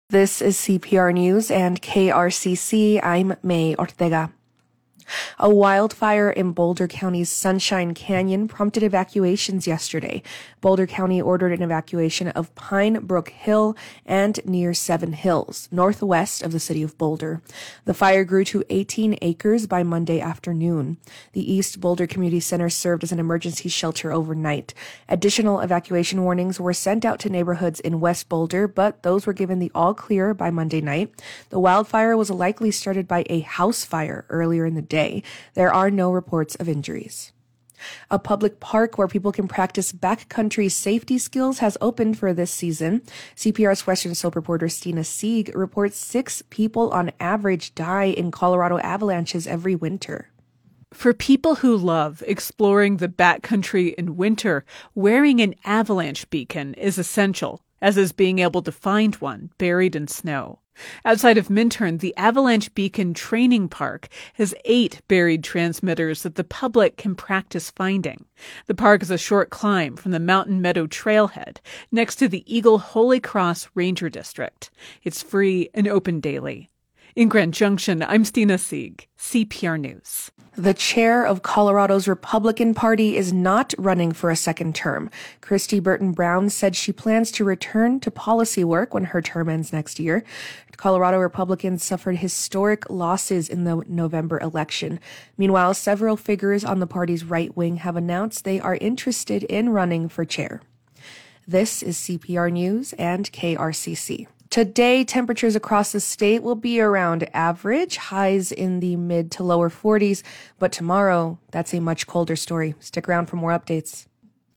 This is CPR News and KRCC. I'm May Ortega. A wildfire in Boulder County's Sunshine Canyon prompted evacuations yesterday. Boulder County ordered an evacuation of Pine Brook Hill and near Seven Hills, northwest of the city of Boulder. The fire grew to 18 acres by Monday afternoon. The East Boulder Community Center served as an emergency shelter overnight. Additional evacuation warnings were sent out to neighborhoods in West Boulder, but those were given the all clear by Monday night. The wildfire was likely started by a house fire earlier in the day. There are no reports of injuries. A public park where people can practice backcountry safety skills has opened for this season. CPR's Western Slope reporter Stina Sieg reports 6 people on average die in Colorado avalanches every winter. For people who love exploring the backcountry in winter, wearing an avalanche beacon is essential, as is being able to find one buried in snow. Outside of Minturn, the Avalanche Beacon Training Park has 8 buried transmitters that the public can practice finding. The park is a short climb from the Mountain Meadow Trailhead next to the Eagle Holy Cross Ranger District. It's free and open daily. In Grand Junction, I'm Stina Sieg, CPR News. The chair of Colorado's Republican Party is not running for a second term. Christy Burton Brown said she plans to return to policy work when her term ends next year. Colorado Republicans suffered historic losses in the November election. Meanwhile, several figures on the party's right wing have announced they are interested in running for chair. This is CPR News and KRCC. Today, temperatures across the state will be around average, highs in the mid to lower 40s, but tomorrow, that's a much colder story. Stick around for more updates.